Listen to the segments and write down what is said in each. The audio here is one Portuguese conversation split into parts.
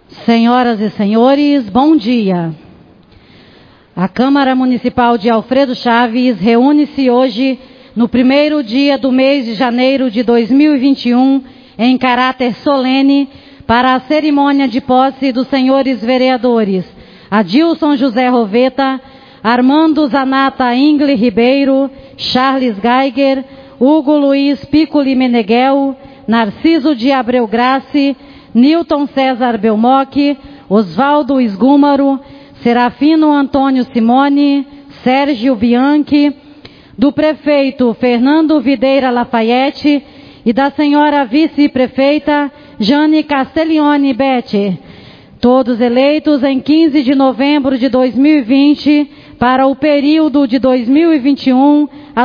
Senhoras e senhores, bom dia. A Câmara Municipal de Alfredo Chaves reúne-se hoje no primeiro dia do mês de janeiro de 2021 em caráter solene para a cerimônia de posse dos senhores vereadores Adilson José Roveta, Armando Zanata Ingle Ribeiro, Charles Geiger, Hugo Luiz Piccoli Meneghel, Narciso de Abreu Grace, Newton César Belmoc, Oswaldo Esgúmaro, Serafino Antônio Simone, Sérgio Bianchi, do prefeito Fernando Videira Lafayette e da senhora vice-prefeita Jane Castiglione Bete, todos eleitos em 15 de novembro de 2020 para o período de 2021 a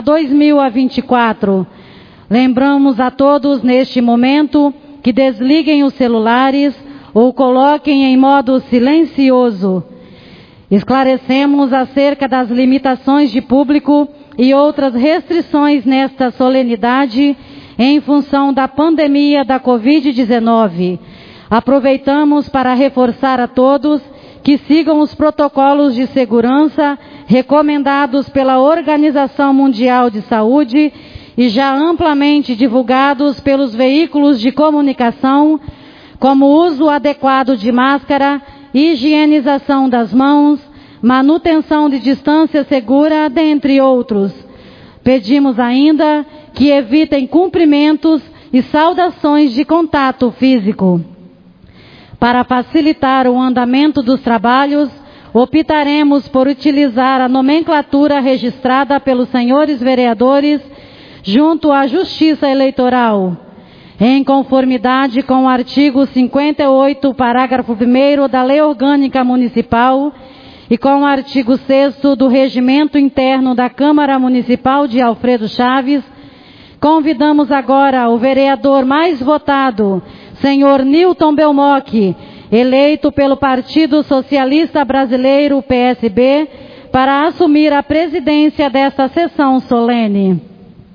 2024. Lembramos a todos neste momento que desliguem os celulares ou coloquem em modo silencioso. Esclarecemos acerca das limitações de público e outras restrições nesta solenidade em função da pandemia da Covid-19. Aproveitamos para reforçar a todos que sigam os protocolos de segurança recomendados pela Organização Mundial de Saúde e já amplamente divulgados pelos veículos de comunicação, como uso adequado de máscara, higienização das mãos, manutenção de distância segura, dentre outros. Pedimos ainda que evitem cumprimentos e saudações de contato físico. Para facilitar o andamento dos trabalhos, optaremos por utilizar a nomenclatura registrada pelos senhores vereadores junto à Justiça Eleitoral, em conformidade com o artigo 58, parágrafo 1º da Lei Orgânica Municipal e com o artigo 6º do Regimento Interno da Câmara Municipal de Alfredo Chaves. Convidamos agora o vereador mais votado, senhor Newton Belmoc, eleito pelo Partido Socialista Brasileiro, PSB, para assumir a presidência desta sessão solene.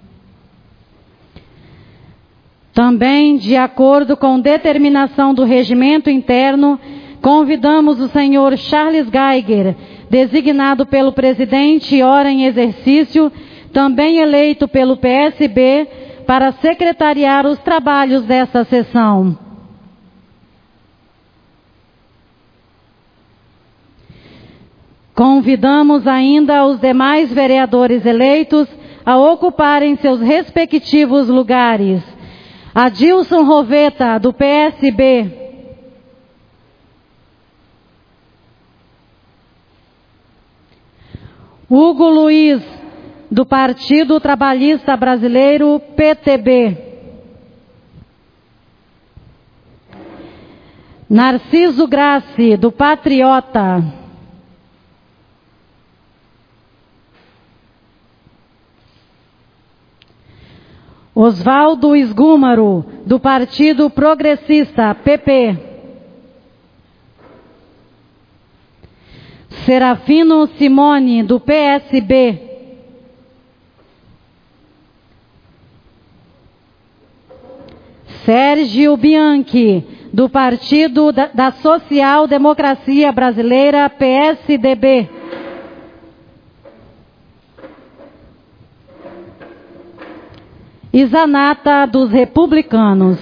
Também, de acordo com determinação do regimento interno, convidamos o senhor Charles Geiger, designado pelo presidente ora em exercício, também eleito pelo PSB, para secretariar os trabalhos desta sessão. Convidamos ainda os demais vereadores eleitos a ocuparem seus respectivos lugares. Adilson Roveta, do PSB. Hugo Luiz, do Partido Trabalhista Brasileiro, PTB. Narciso Grace, do Patriota. Oswaldo Esgúmaro, do Partido Progressista, PP. Serafino Simone, do PSB. Sérgio Bianchi, do Partido da Social Democracia Brasileira, PSDB. E Zanata, dos Republicanos.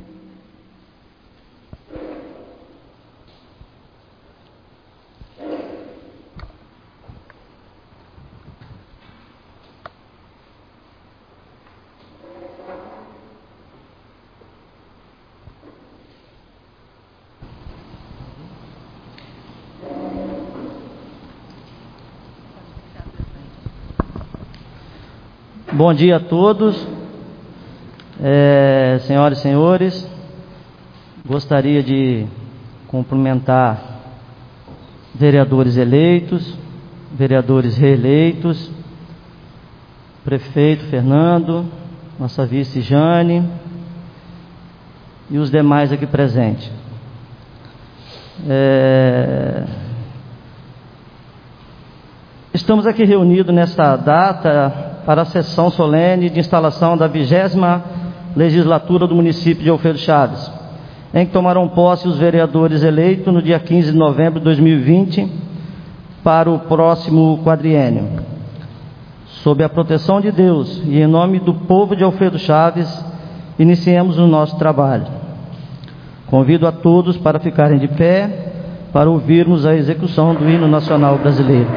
Bom dia a todos. Senhoras e senhores, gostaria de cumprimentar vereadores eleitos, vereadores reeleitos, prefeito Fernando, nossa vice Jane e os demais aqui presentes. Estamos aqui reunidos nesta data para a sessão solene de instalação da 20ª legislatura do município de Alfredo Chaves. em que tomarão posse os vereadores eleitos no dia 15 de novembro de 2020 para o próximo quadriênio. Sob a proteção de Deus e em nome do povo de Alfredo Chaves, iniciemos o nosso trabalho. Convido a todos para ficarem de pé para ouvirmos a execução do hino nacional brasileiro.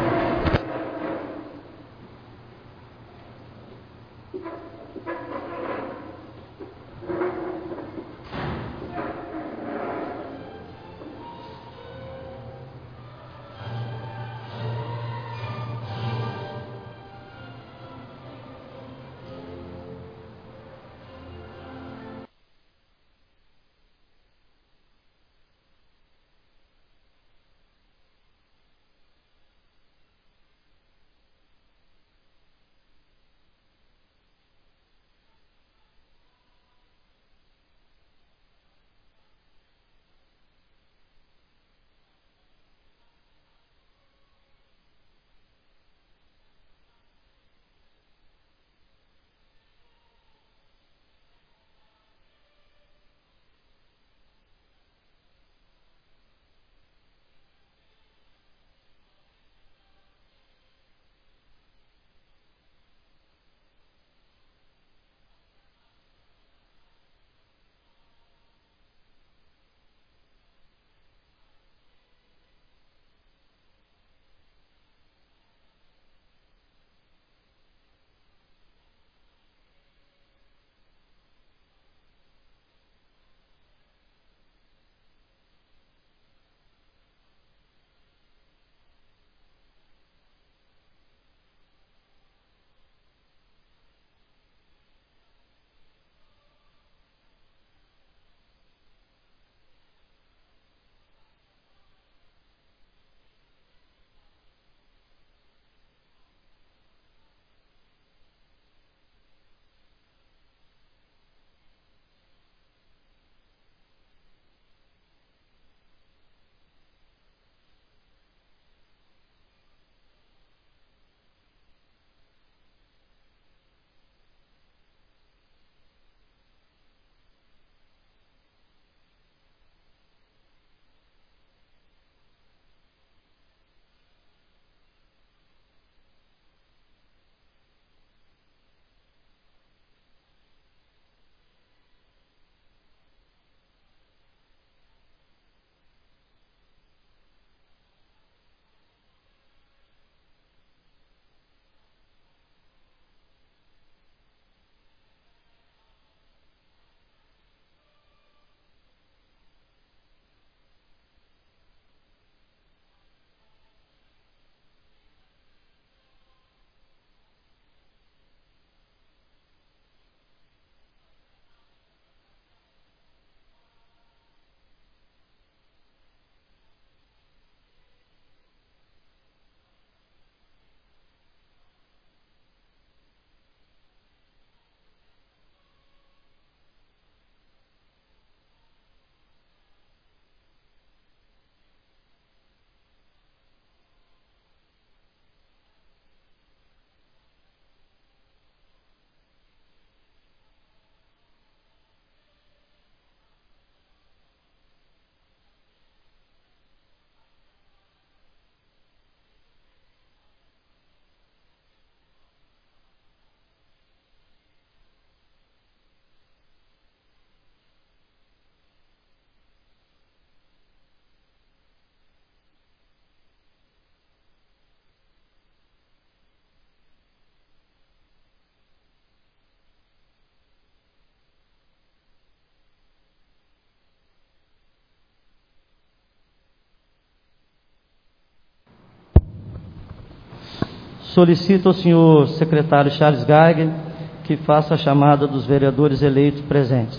Solicito ao senhor secretário Charles Geiger que faça a chamada dos vereadores eleitos presentes.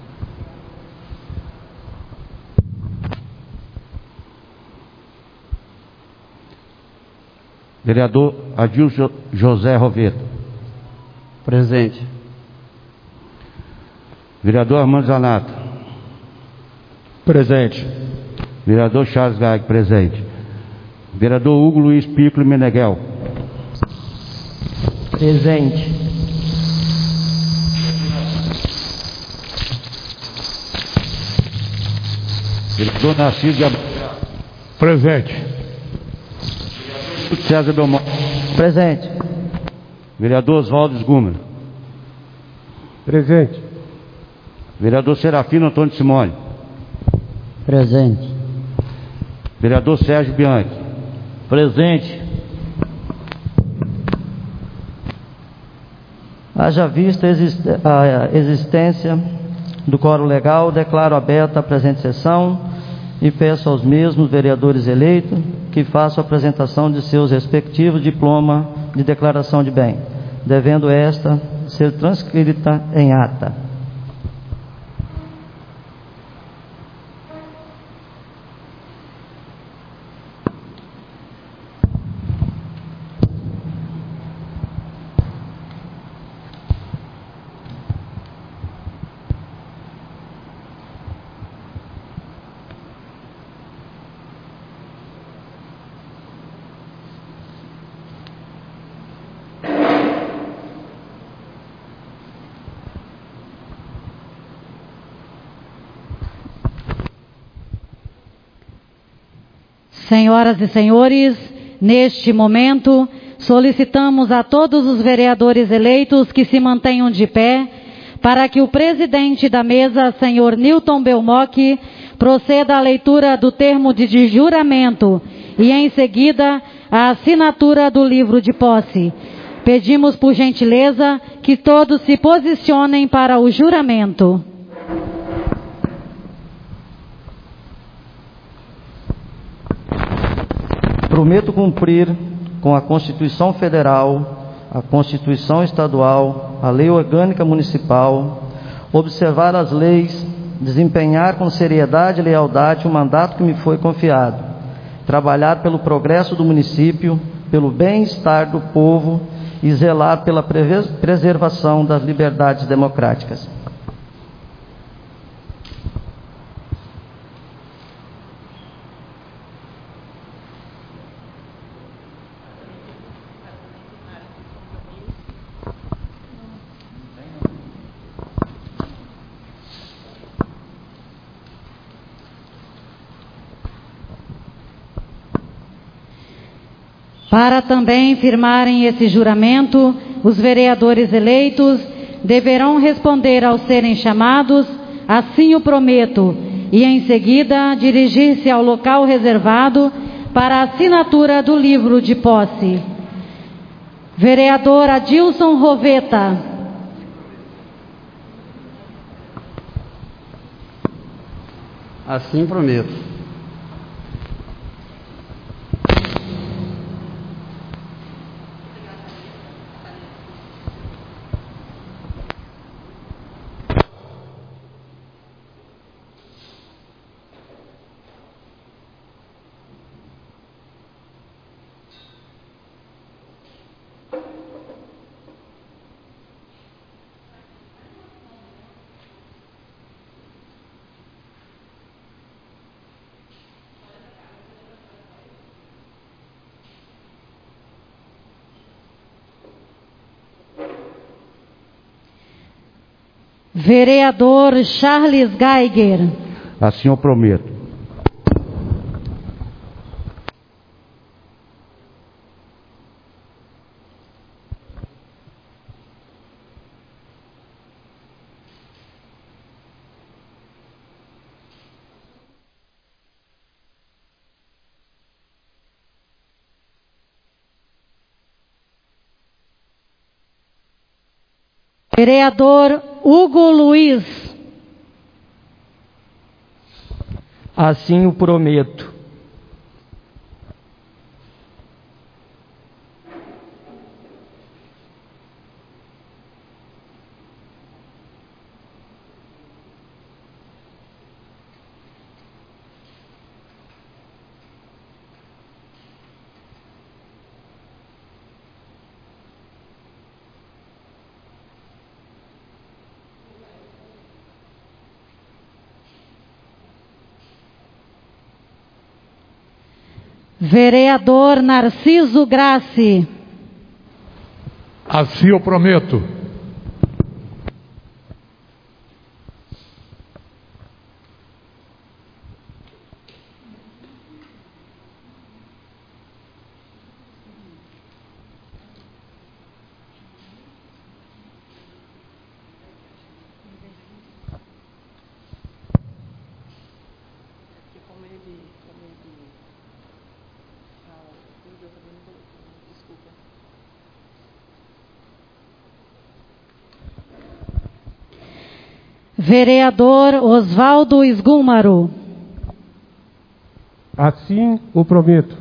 Vereador Adilson José Roveta. Presente. Vereador Armando Zanata. Presente. Vereador Charles Geiger, presente. Vereador Hugo Luiz Piccoli Meneghel. Presente. Vereador Narciso de Abreu. Presente. César Belmonte. Presente. Vereador Oswaldo Sgumer. Presente. Vereador Serafino Antônio Simone. Presente. Vereador Sérgio Bianchi. Presente. Haja vista a existência do quórum legal, declaro aberta a presente sessão e peço aos mesmos vereadores eleitos que façam a apresentação de seus respectivos diplomas de declaração de bem, devendo esta ser transcrita em ata. Senhoras e senhores, neste momento, solicitamos a todos os vereadores eleitos que se mantenham de pé para que o presidente da mesa, senhor Newton Belmonte, proceda à leitura do termo de juramento e, em seguida, a assinatura do livro de posse. Pedimos, por gentileza, que todos se posicionem para o juramento. Prometo cumprir com a Constituição Federal, a Constituição Estadual, a Lei Orgânica Municipal, observar as leis, desempenhar com seriedade e lealdade o mandato que me foi confiado, trabalhar pelo progresso do município, pelo bem-estar do povo e zelar pela preservação das liberdades democráticas. Para também firmarem esse juramento, os vereadores eleitos deverão responder ao serem chamados, assim o prometo, e em seguida dirigir-se ao local reservado para a assinatura do livro de posse. Vereador Adilson Roveta. Assim prometo. Vereador Charles Geiger. Assim eu prometo. Vereador Hugo Luiz. Assim o prometo. Vereador Narciso Grassi. Assim eu prometo. Vereador Oswaldo Esgúmaro. Assim o prometo.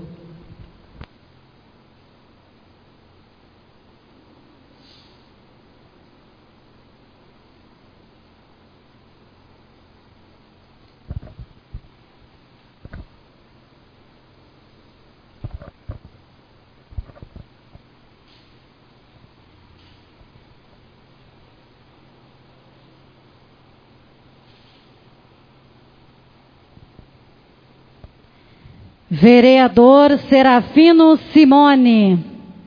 Vereador Serafino Simone.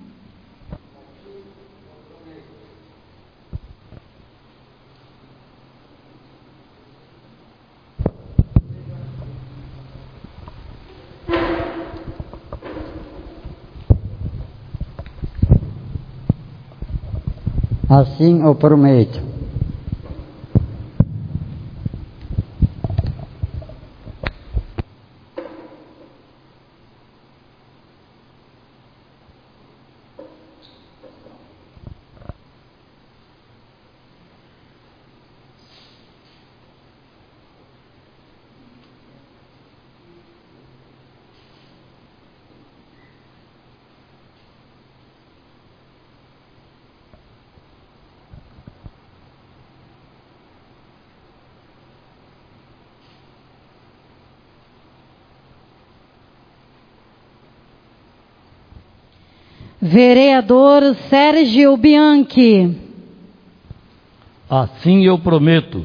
Assim o prometo. Vereador Sérgio Bianchi. Assim eu prometo.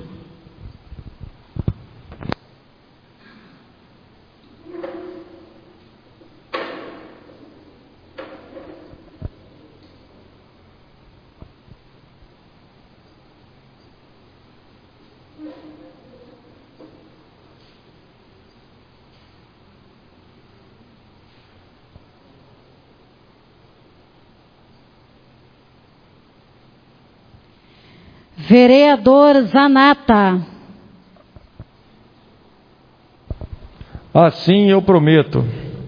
Vereador Zanata. Assim eu prometo.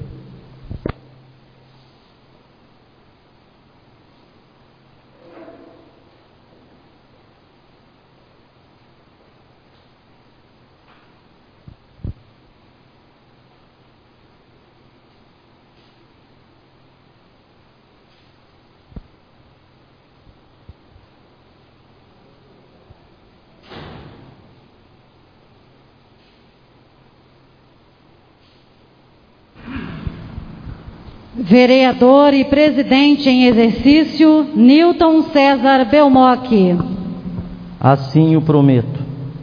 Vereador e presidente em exercício, Newton César Belmoc. Assim o prometo.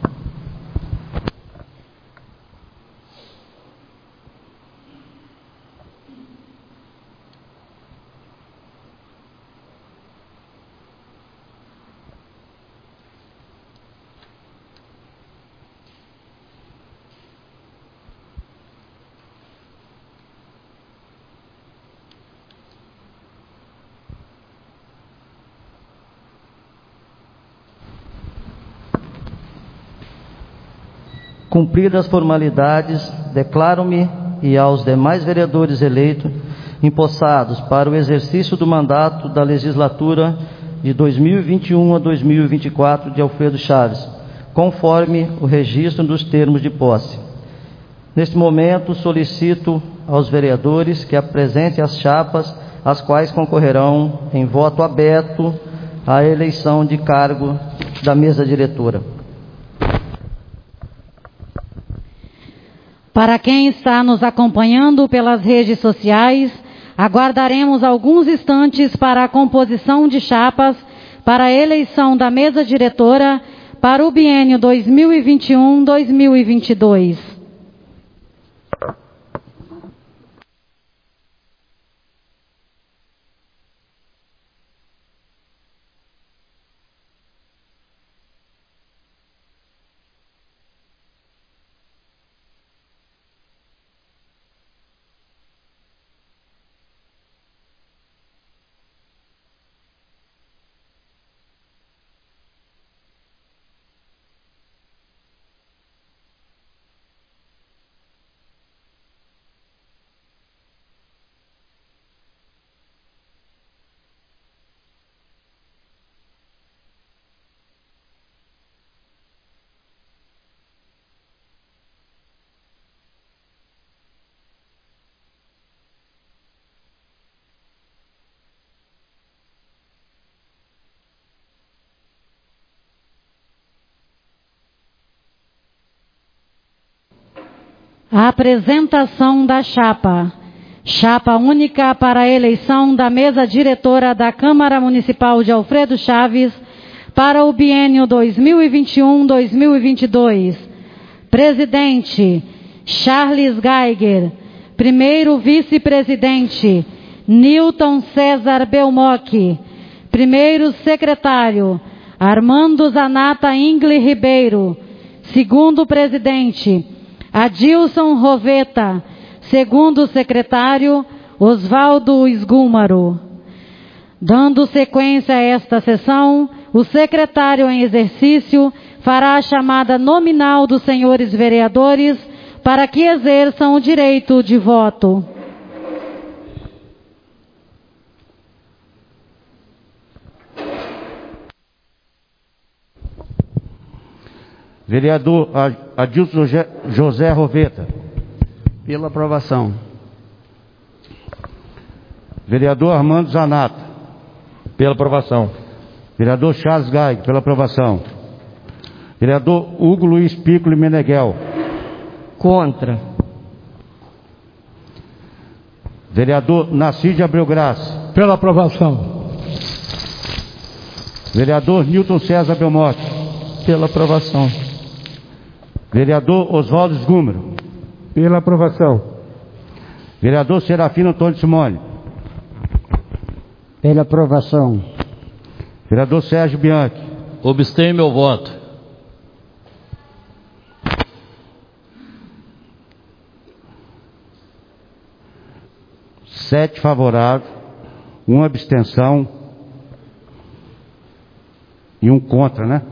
Cumpridas as formalidades, declaro-me e aos demais vereadores eleitos empossados para o exercício do mandato da legislatura de 2021 a 2024 de Alfredo Chaves, conforme o registro dos termos de posse. Neste momento, solicito aos vereadores que apresentem as chapas, as quais concorrerão em voto aberto à eleição de cargo da mesa diretora. Para quem está nos acompanhando pelas redes sociais, aguardaremos alguns instantes para a composição de chapas para a eleição da mesa diretora para o biênio 2021-2022. A apresentação da chapa. Chapa única para a eleição da mesa diretora da Câmara Municipal de Alfredo Chaves para o biênio 2021-2022. Presidente, Charles Geiger. Primeiro vice-presidente, Newton César Belmoc. Primeiro secretário, Armando Zanata Ingle Ribeiro. Segundo presidente, Adilson Roveta. Segundo secretário, Osvaldo Esgúmaro. Dando sequência a esta sessão, o secretário em exercício fará a chamada nominal dos senhores vereadores para que exerçam o direito de voto. Vereador Adilson José Roveta. Pela aprovação. Vereador Armando Zanata. Pela aprovação. Vereador Charles Geiger, pela aprovação. Vereador Hugo Luiz Piccoli Meneghel. Contra. Vereador Narciso de Abreu Graça. Pela aprovação. Vereador Newton César Belmoc. Pela aprovação. Vereador Osvaldo Esgúmaro. Pela aprovação. Vereador Serafino Antônio Simone. Pela aprovação. Vereador Sérgio Bianchi. Obstenho meu voto. Sete favoráveis, uma abstenção e um contra, né?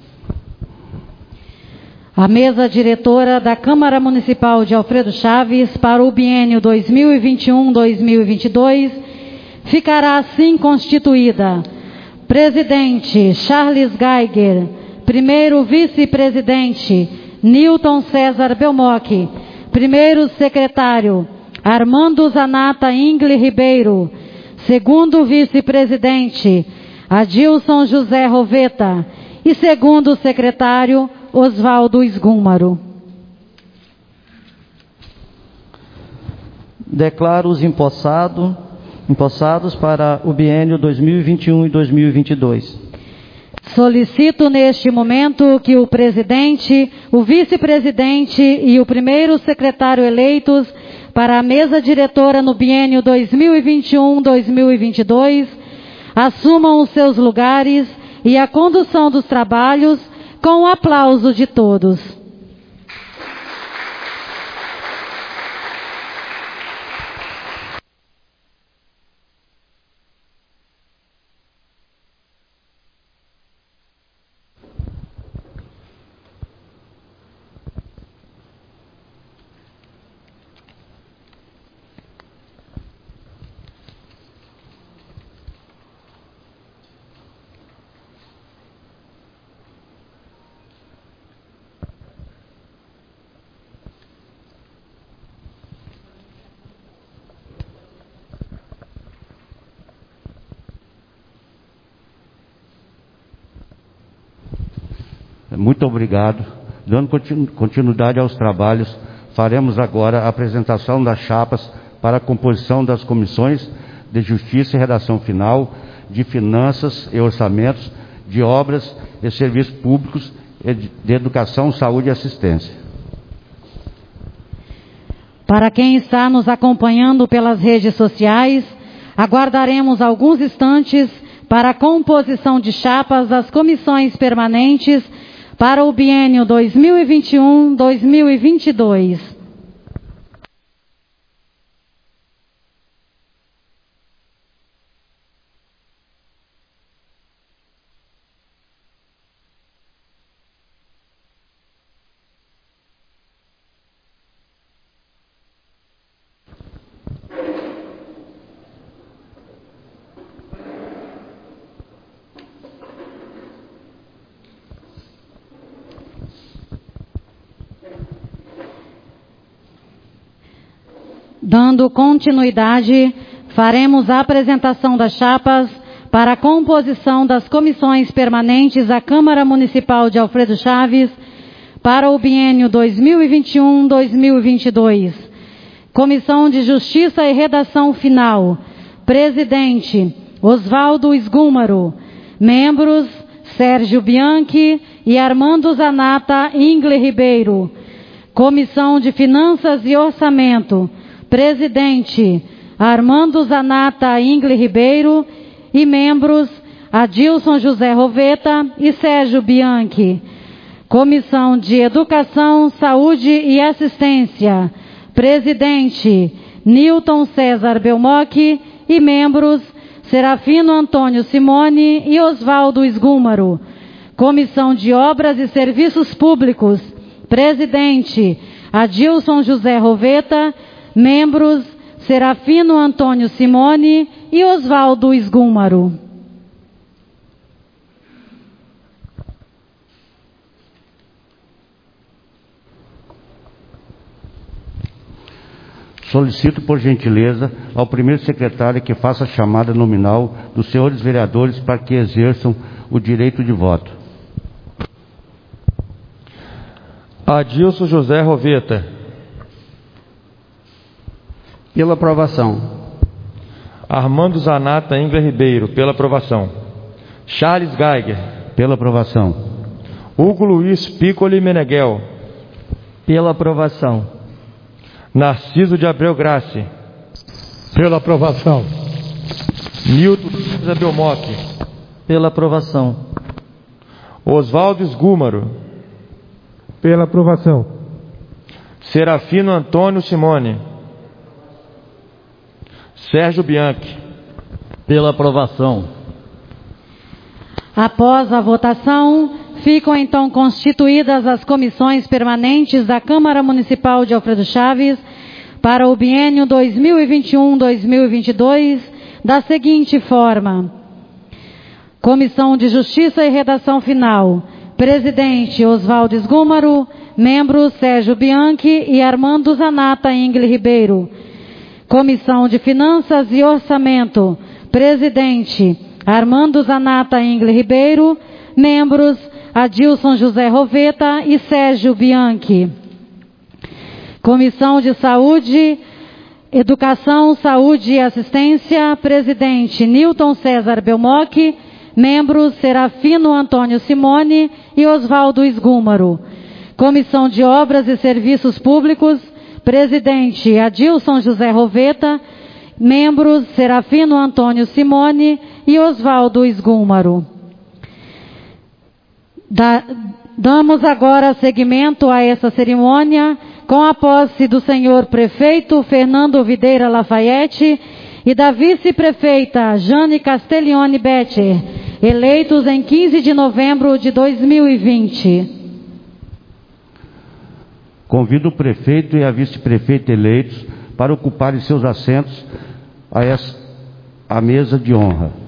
A mesa diretora da Câmara Municipal de Alfredo Chaves para o biênio 2021-2022 ficará assim constituída. Presidente, Charles Geiger. Primeiro vice-presidente, Newton César Belmoc. Primeiro secretário, Armando Zanata Ingle Ribeiro. Segundo vice-presidente, Adilson José Roveta. E segundo secretário, Osvaldo Esgúmaro. Declaro os empossados para o biênio 2021 e 2022. Solicito neste momento que o presidente, o vice-presidente e o primeiro secretário eleitos para a mesa diretora no biênio 2021-2022 assumam os seus lugares e a condução dos trabalhos com o aplauso de todos. Muito obrigado. Dando continuidade aos trabalhos, faremos agora a apresentação das chapas para a composição das comissões de Justiça e Redação Final, de Finanças e Orçamentos, de Obras e Serviços Públicos, e de Educação, Saúde e Assistência. Para quem está nos acompanhando pelas redes sociais, aguardaremos alguns instantes para a composição de chapas das comissões permanentes para o biênio 2021-2022. Dando continuidade, faremos a apresentação das chapas para a composição das comissões permanentes da Câmara Municipal de Alfredo Chaves para o biênio 2021-2022. Comissão de Justiça e Redação Final. Presidente, Oswaldo Esgúmaro. Membros, Sérgio Bianchi e Armando Zanata Ingle Ribeiro. Comissão de Finanças e Orçamento. Presidente, Armando Zanata Ingle Ribeiro e membros, Adilson José Roveta e Sérgio Bianchi. Comissão de Educação, Saúde e Assistência. Presidente, Newton César Belmoc e membros, Serafino Antônio Simone e Oswaldo Esgúmaro. Comissão de Obras e Serviços Públicos. Presidente, Adilson José Roveta. Membros, Serafino Antônio Simone e Oswaldo Esgúmaro. Solicito, por gentileza, ao primeiro secretário que faça a chamada nominal dos senhores vereadores para que exerçam o direito de voto. Adilson José Roveta. Pela aprovação. Armando Zanata Ingle Ribeiro. Pela aprovação. Charles Geiger. Pela aprovação. Hugo Luiz Piccoli Meneghel. Pela aprovação. Narciso de Abreu Grace. Pela aprovação. Nilton César Belmoc. Pela aprovação. Oswaldo Esgúmaro. Pela aprovação. Serafino Antônio Simone. Sérgio Bianchi. Pela aprovação. Após a votação, ficam então constituídas as comissões permanentes da Câmara Municipal de Alfredo Chaves para o biênio 2021-2022 da seguinte forma: Comissão de Justiça e Redação Final. Presidente, Oswaldo Esgúmaro. Membros, Sérgio Bianchi e Armando Zanata Ingle Ribeiro. Comissão de Finanças e Orçamento. Presidente, Armando Zanata Ingle Ribeiro. Membros, Adilson José Roveta e Sérgio Bianchi. Comissão de Saúde, Educação, Saúde e Assistência. Presidente, Newton César Belmoc. Membros, Serafino Antônio Simone e Oswaldo Esgúmaro. Comissão de Obras e Serviços Públicos. Presidente, Adilson José Roveta. Membros, Serafino Antônio Simone e Oswaldo Esgúmaro. Damos agora seguimento a essa cerimônia com a posse do senhor prefeito Fernando Videira Lafayette e da vice-prefeita Jane Castiglione Betcher, eleitos em 15 de novembro de 2020. Convido o prefeito e a vice-prefeita eleitos para ocuparem seus assentos à mesa de honra.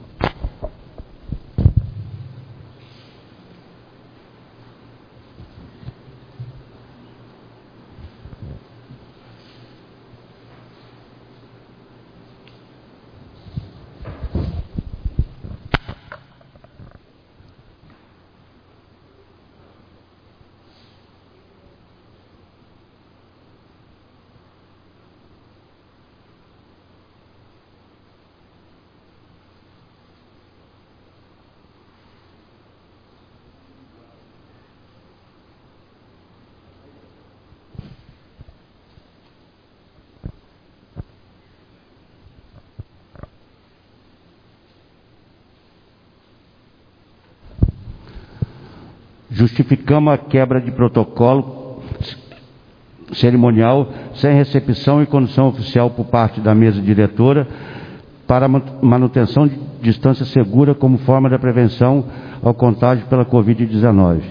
Justificamos a quebra de protocolo cerimonial sem recepção e condução oficial por parte da mesa diretora para manutenção de distância segura como forma da prevenção ao contágio pela Covid-19.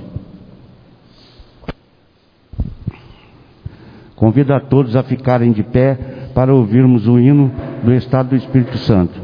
Convido a todos a ficarem de pé para ouvirmos o hino do Estado do Espírito Santo.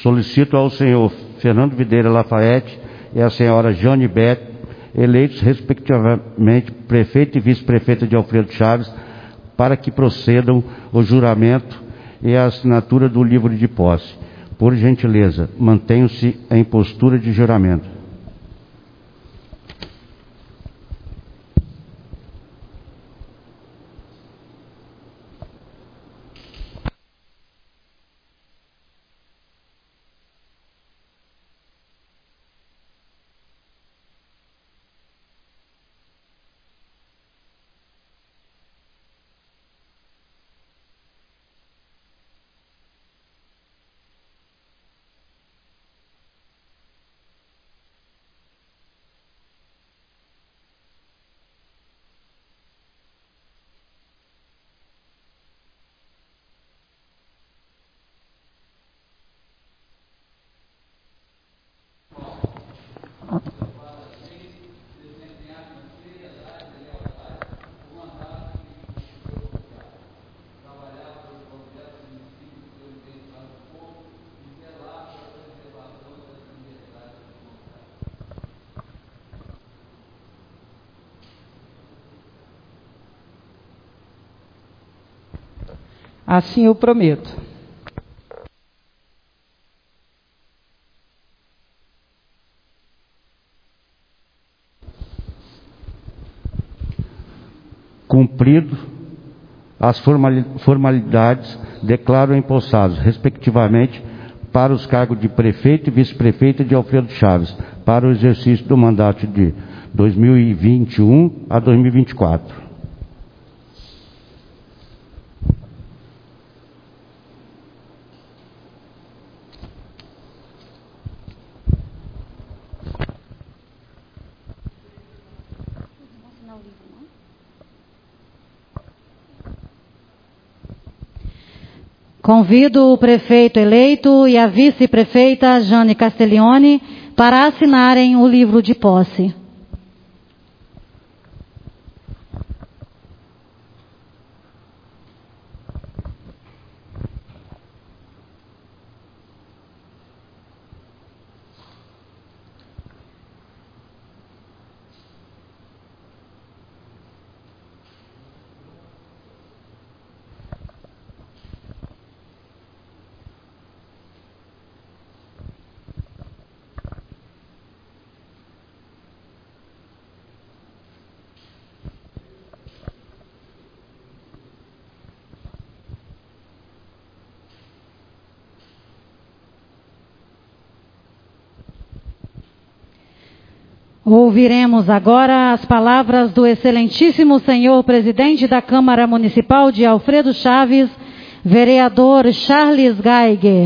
Solicito ao senhor Fernando Videira Lafayette e à senhora Jane Beth, eleitos respectivamente prefeito e vice-prefeita de Alfredo Chaves, para que procedam o juramento e a assinatura do livro de posse. Por gentileza, mantenham-se em postura de juramento. Assim eu prometo. Cumprido as formalidades, declaro empossados, respectivamente, para os cargos de prefeito e vice-prefeito de Alfredo Chaves, para o exercício do mandato de 2021 a 2024. Convido o prefeito eleito e a vice-prefeita Jane Castiglione para assinarem o livro de posse. Ouviremos agora as palavras do excelentíssimo senhor presidente da Câmara Municipal de Alfredo Chaves, vereador Charles Geiger.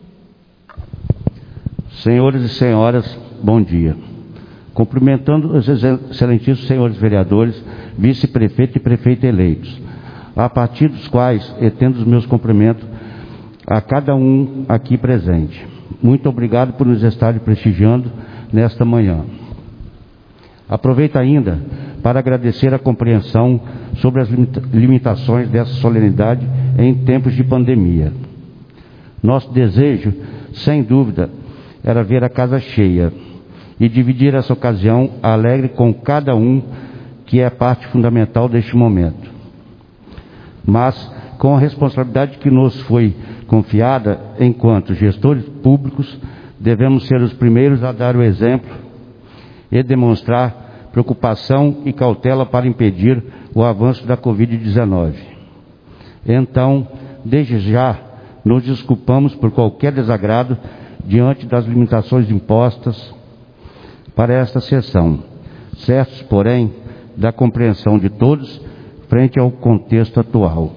Senhores e senhoras, bom dia. Cumprimentando os excelentíssimos senhores vereadores, vice-prefeito e prefeito eleitos, a partir dos quais etendo os meus cumprimentos a cada um aqui presente. Muito obrigado por nos estarem prestigiando nesta manhã. Aproveito ainda para agradecer a compreensão sobre as limitações dessa solenidade em tempos de pandemia. Nosso desejo, sem dúvida, era ver a casa cheia e dividir essa ocasião alegre com cada um que é parte fundamental deste momento. Mas, com a responsabilidade que nos foi confiada enquanto gestores públicos, devemos ser os primeiros a dar o exemplo e demonstrar preocupação e cautela para impedir o avanço da Covid-19. Então, desde já, nos desculpamos por qualquer desagrado diante das limitações impostas para esta sessão, certos, porém, da compreensão de todos frente ao contexto atual.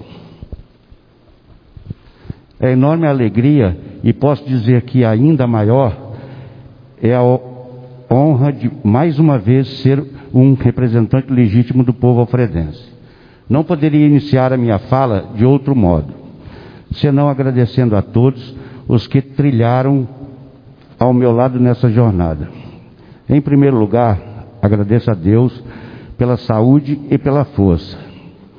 É enorme alegria, e posso dizer que ainda maior, é a honra de, mais uma vez, ser um representante legítimo do povo alfredense. Não poderia iniciar a minha fala de outro modo, senão agradecendo a todos os que trilharam ao meu lado nessa jornada. Em primeiro lugar, agradeço a Deus pela saúde e pela força.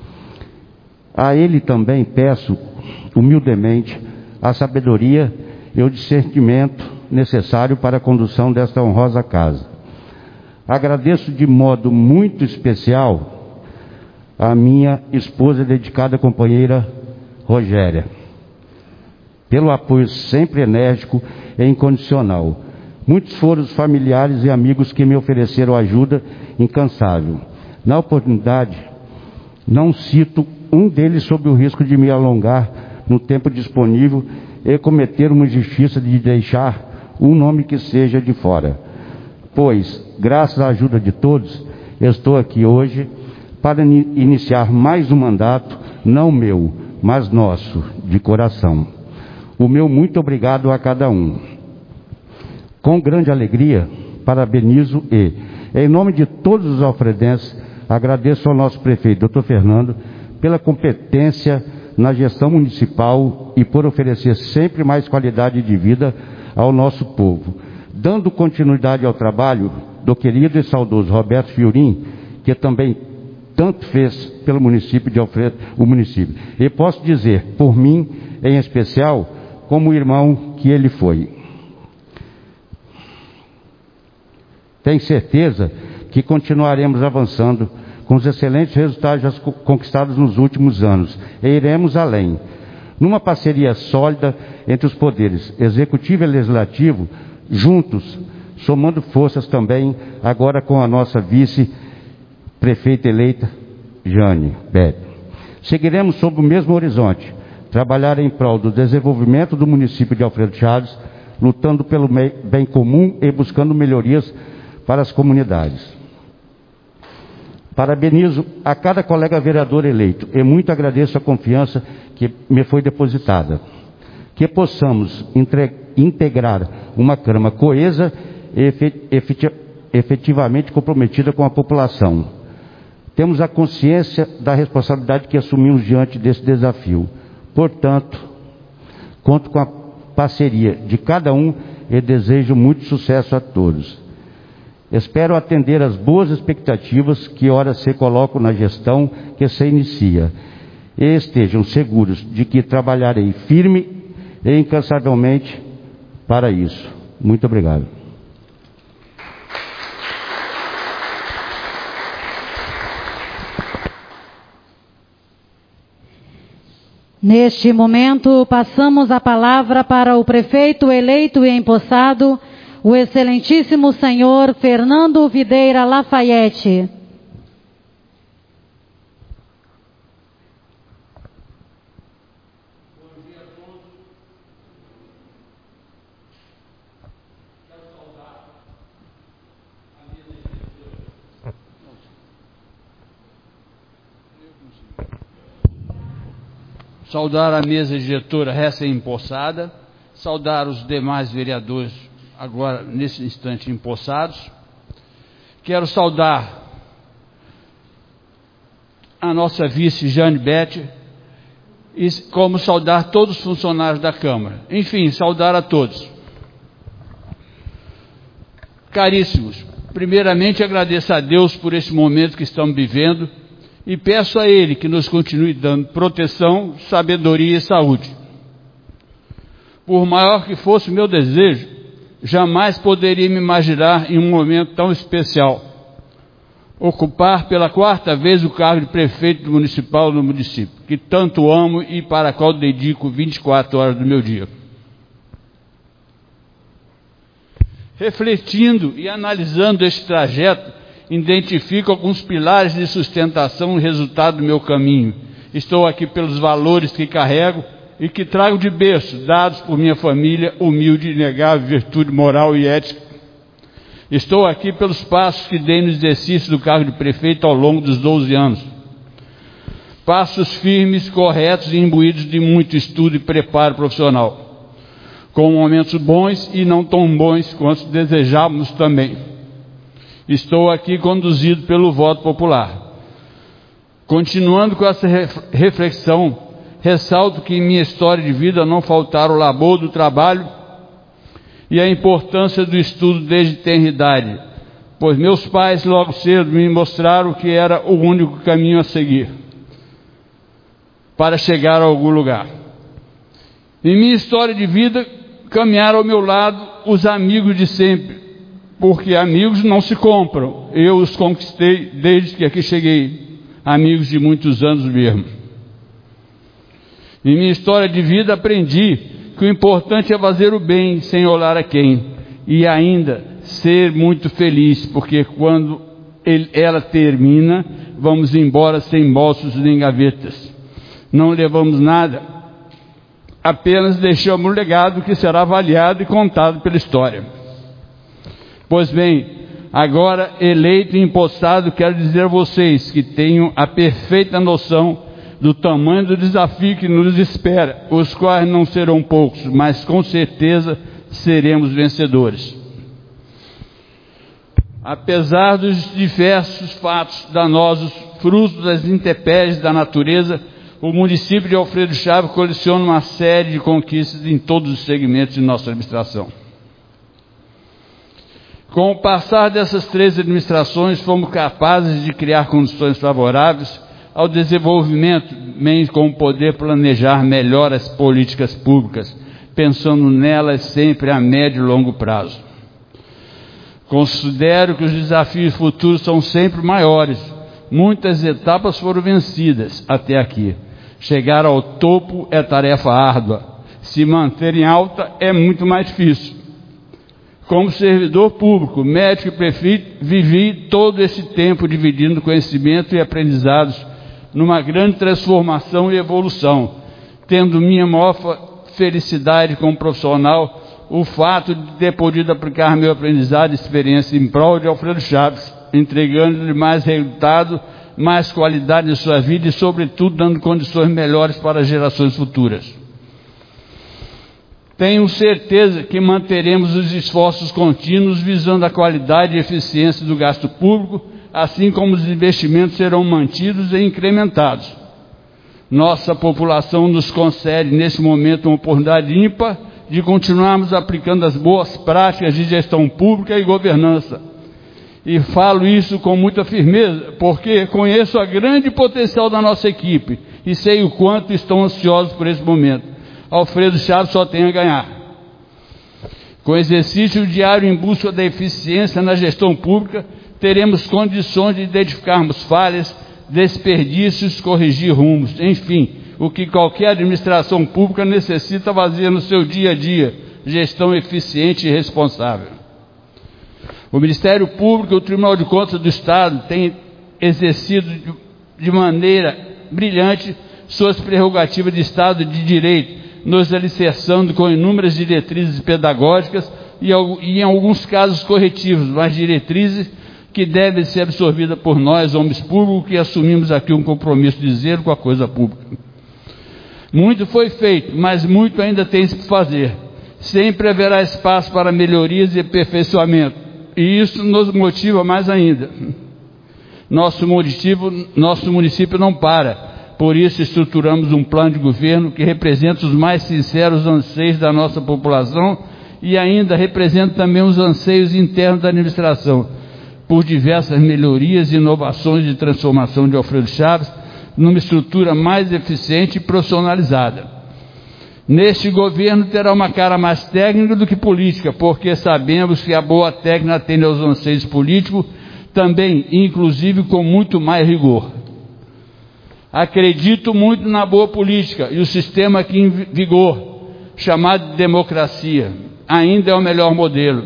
A Ele também peço, humildemente, a sabedoria e o discernimento necessário para a condução desta honrosa casa. Agradeço de modo muito especial a minha esposa e dedicada companheira Rogéria, pelo apoio sempre enérgico e incondicional. Muitos foram os familiares e amigos que me ofereceram ajuda incansável. Na oportunidade, não cito um deles sob o risco de me alongar no tempo disponível e cometer uma injustiça de deixar um nome que seja de fora. Pois, graças à ajuda de todos, estou aqui hoje para iniciar mais um mandato, não meu, mas nosso, de coração. O meu muito obrigado a cada um. Com grande alegria, parabenizo e, em nome de todos os alfredenses, agradeço ao nosso prefeito, Dr. Fernando, pela competência na gestão municipal e por oferecer sempre mais qualidade de vida ao nosso povo. Dando continuidade ao trabalho do querido e saudoso Roberto Fiorin, que também tanto fez pelo município de Alfredo, o município. E posso dizer, por mim, em especial, como o irmão que ele foi. Tenho certeza que continuaremos avançando com os excelentes resultados já conquistados nos últimos anos e iremos além. Numa parceria sólida entre os poderes executivo e legislativo, juntos, somando forças também, agora com a nossa vice-prefeita eleita, Jane Beto. Seguiremos sob o mesmo horizonte, trabalhar em prol do desenvolvimento do município de Alfredo Chaves, lutando pelo bem comum e buscando melhorias para as comunidades. Parabenizo a cada colega vereador eleito e muito agradeço a confiança que me foi depositada. Que possamos integrar uma Câmara coesa e efetivamente comprometida com a população. Temos a consciência da responsabilidade que assumimos diante desse desafio. Portanto, conto com a parceria de cada um e desejo muito sucesso a todos. Espero atender às boas expectativas que ora se colocam na gestão que se inicia. E estejam seguros de que trabalharei firme e incansavelmente para isso. Muito obrigado. Neste momento, passamos a palavra para o prefeito eleito e empossado, o excelentíssimo senhor Fernando Videira Lafayette. Bom dia a todos. Quero saudar a mesa diretora. Saudar a mesa diretora recém-empossada, saudar os demais vereadores agora, nesse instante, empossados. Quero saudar a nossa vice, Jane Beth, e como saudar todos os funcionários da Câmara. Enfim, saudar a todos. Caríssimos, primeiramente agradeço a Deus por esse momento que estamos vivendo e peço a Ele que nos continue dando proteção, sabedoria e saúde. Por maior que fosse o meu desejo, jamais poderia me imaginar em um momento tão especial ocupar pela 4ª vez o cargo de prefeito municipal no município, que tanto amo e para a qual dedico 24 horas do meu dia. Refletindo e analisando este trajeto, identifico alguns pilares de sustentação e resultado do meu caminho. Estou aqui pelos valores que carrego e que trago de berço, dados por minha família, humilde e inegável virtude moral e ética. Estou aqui pelos passos que dei no exercício do cargo de prefeito ao longo dos 12 anos. Passos firmes, corretos e imbuídos de muito estudo e preparo profissional, com momentos bons e não tão bons quanto desejávamos também. Estou aqui conduzido pelo voto popular. Continuando com essa reflexão, ressalto que em minha história de vida não faltaram o labor do trabalho e a importância do estudo desde tenra idade, pois meus pais logo cedo me mostraram que era o único caminho a seguir para chegar a algum lugar. Em minha história de vida, caminhar ao meu lado os amigos de sempre, porque amigos não se compram. Eu os conquistei desde que aqui cheguei, amigos de muitos anos mesmo. Em minha história de vida aprendi que o importante é fazer o bem sem olhar a quem, e ainda ser muito feliz, porque quando ela termina, vamos embora sem bolsos nem gavetas. Não levamos nada, apenas deixamos um legado que será avaliado e contado pela história. Pois bem, agora eleito e impostado, quero dizer a vocês que tenham a perfeita noção do tamanho do desafio que nos espera, os quais não serão poucos, mas com certeza seremos vencedores. Apesar dos diversos fatos danosos, frutos das intempéries da natureza, o município de Alfredo Chaves coleciona uma série de conquistas em todos os segmentos de nossa administração. Com o passar dessas 3 administrações, fomos capazes de criar condições favoráveis ao desenvolvimento, bem como poder planejar melhor as políticas públicas, pensando nelas sempre a médio e longo prazo. Considero que os desafios futuros são sempre maiores. Muitas etapas foram vencidas até aqui. Chegar ao topo é tarefa árdua. Se manter em alta é muito mais difícil. Como servidor público, médico e prefeito, vivi todo esse tempo dividindo conhecimento e aprendizados numa grande transformação e evolução, tendo minha maior felicidade como profissional o fato de ter podido aplicar meu aprendizado e experiência em prol de Alfredo Chaves, entregando-lhe mais resultado, mais qualidade em sua vida e, sobretudo, dando condições melhores para as gerações futuras. Tenho certeza que manteremos os esforços contínuos visando a qualidade e eficiência do gasto público, assim como os investimentos serão mantidos e incrementados. Nossa população nos concede, nesse momento, uma oportunidade ímpar de continuarmos aplicando as boas práticas de gestão pública e governança. E falo isso com muita firmeza, porque conheço a grande potencial da nossa equipe e sei o quanto estão ansiosos por esse momento. Alfredo Chaves só tem a ganhar. Com o exercício diário em busca da eficiência na gestão pública, teremos condições de identificarmos falhas, desperdícios, corrigir rumos, enfim, o que qualquer administração pública necessita fazer no seu dia a dia, gestão eficiente e responsável. O Ministério Público e o Tribunal de Contas do Estado têm exercido de maneira brilhante suas prerrogativas de Estado de Direito, nos alicerçando com inúmeras diretrizes pedagógicas e em alguns casos corretivos, mas diretrizes que devem ser absorvidas por nós, homens públicos, que assumimos aqui um compromisso de zelo com a coisa pública. Muito foi feito, mas muito ainda tem-se por fazer. Sempre haverá espaço para melhorias e aperfeiçoamento, e isso nos motiva mais ainda. Nosso município não para. Por isso, estruturamos um plano de governo que representa os mais sinceros anseios da nossa população e ainda representa também os anseios internos da administração, por diversas melhorias e inovações de transformação de Alfredo Chaves numa estrutura mais eficiente e profissionalizada. Neste governo terá uma cara mais técnica do que política, porque sabemos que a boa técnica atende aos anseios políticos também, inclusive com muito mais rigor. Acredito muito na boa política e o sistema aqui em vigor, chamado de democracia, ainda é o melhor modelo.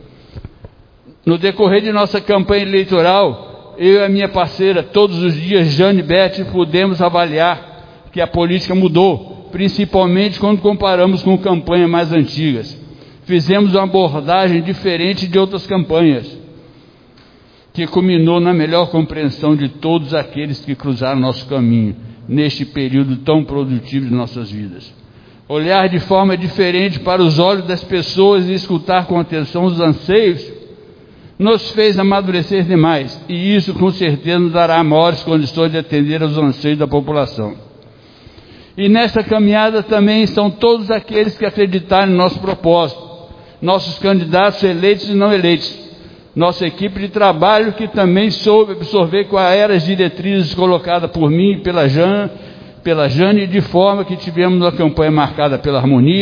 No decorrer de nossa campanha eleitoral, eu e a minha parceira, todos os dias, Jane Beth, pudemos avaliar que a política mudou, principalmente quando comparamos com campanhas mais antigas. Fizemos uma abordagem diferente de outras campanhas, que culminou na melhor compreensão de todos aqueles que cruzaram nosso caminho, neste período tão produtivo de nossas vidas. Olhar de forma diferente para os olhos das pessoas e escutar com atenção os anseios, nos fez amadurecer demais, e isso com certeza nos dará maiores condições de atender aos anseios da população. E nesta caminhada também estão todos aqueles que acreditaram em nosso propósito, nossos candidatos eleitos e não eleitos, nossa equipe de trabalho que também soube absorver quais eram as diretrizes colocadas por mim e pela Jane, de forma que tivemos uma campanha marcada pela harmonia,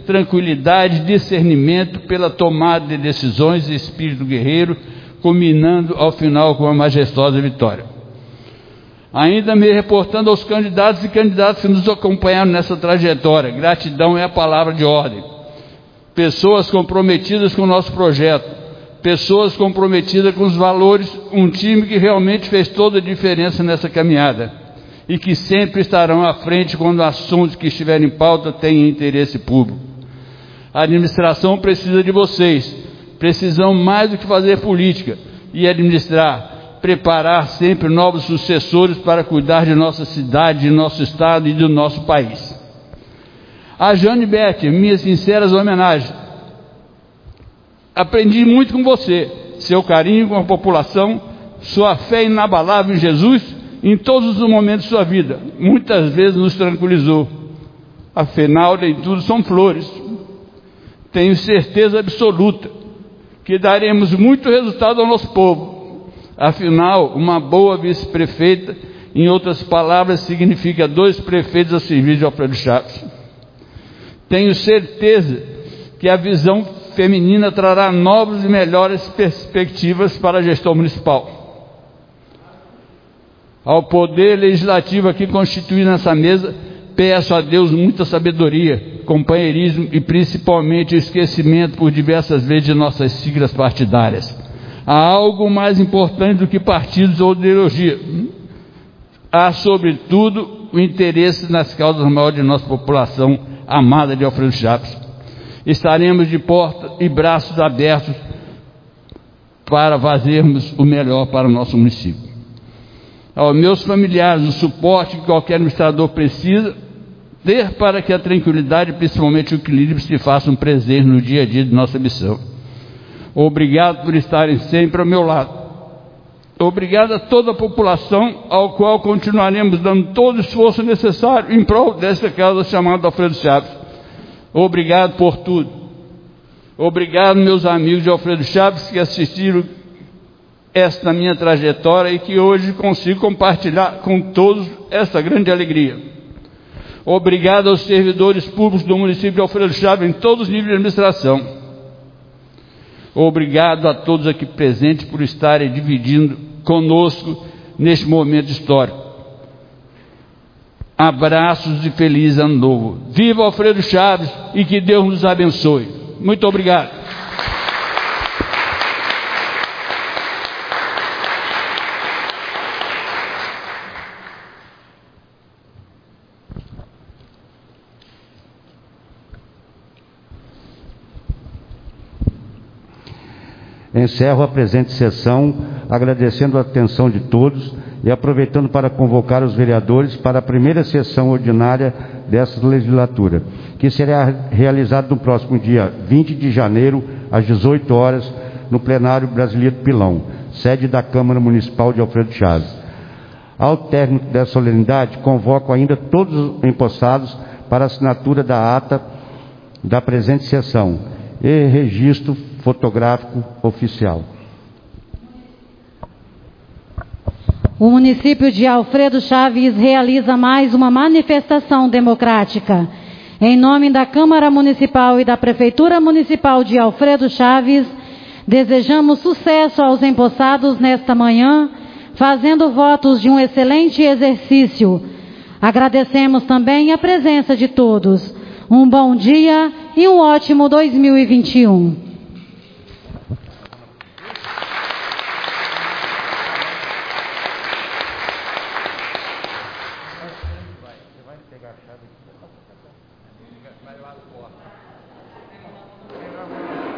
tranquilidade, discernimento pela tomada de decisões e espírito guerreiro, culminando ao final com uma majestosa vitória. Ainda me reportando aos candidatos e candidatas que nos acompanharam nessa trajetória, gratidão é a palavra de ordem. Pessoas comprometidas com o nosso projeto, pessoas comprometidas com os valores, um time que realmente fez toda a diferença nessa caminhada e que sempre estarão à frente quando assuntos que estiverem em pauta tenham interesse público. A administração precisa de vocês, precisamos mais do que fazer política e administrar, preparar sempre novos sucessores para cuidar de nossa cidade, de nosso estado e do nosso país. A Jane Beth, minhas sinceras homenagens. Aprendi muito com você, seu carinho com a população, sua fé inabalável em Jesus, em todos os momentos de sua vida. Muitas vezes nos tranquilizou. Afinal, nem tudo são flores. Tenho certeza absoluta que daremos muito resultado ao nosso povo. Afinal, uma boa vice-prefeita, em outras palavras, significa 2 prefeitos a serviço de Alfredo Chaves. Tenho certeza que a visão feminina trará novas e melhores perspectivas para a gestão municipal. Ao poder legislativo aqui constituído nessa mesa, peço a Deus muita sabedoria, companheirismo e principalmente o esquecimento por diversas vezes de nossas siglas partidárias. Há algo mais importante do que partidos ou ideologia. Há, sobretudo, o interesse nas causas maiores de nossa população amada de Alfredo Chaves. Estaremos de porta e braços abertos para fazermos o melhor para o nosso município. Aos meus familiares, o suporte que qualquer administrador precisa ter para que a tranquilidade e principalmente o equilíbrio se façam presentes no dia a dia de nossa missão. Obrigado por estarem sempre ao meu lado. Obrigado a toda a população, ao qual continuaremos dando todo o esforço necessário em prol desta causa chamada Alfredo Chaves. Obrigado por tudo. Obrigado, meus amigos de Alfredo Chaves, que assistiram esta minha trajetória e que hoje consigo compartilhar com todos esta grande alegria. Obrigado aos servidores públicos do município de Alfredo Chaves em todos os níveis de administração. Obrigado a todos aqui presentes por estarem dividindo conosco neste momento histórico. Abraços e feliz ano novo. Viva Alfredo Chaves e que Deus nos abençoe. Muito obrigado. Encerro a presente sessão, agradecendo a atenção de todos e aproveitando para convocar os vereadores para a primeira sessão ordinária desta legislatura, que será realizada no próximo dia 20 de janeiro, às 18 horas, no plenário Brasileiro Pilão, sede da Câmara Municipal de Alfredo Chaves. Ao término dessa solenidade, convoco ainda todos os empossados para a assinatura da ata da presente sessão e registro fotográfico oficial. O município de Alfredo Chaves realiza mais uma manifestação democrática. Em nome da Câmara Municipal e da Prefeitura Municipal de Alfredo Chaves, desejamos sucesso aos empossados nesta manhã, fazendo votos de um excelente exercício. Agradecemos também a presença de todos. Um bom dia e um ótimo 2021. Vai lá fora.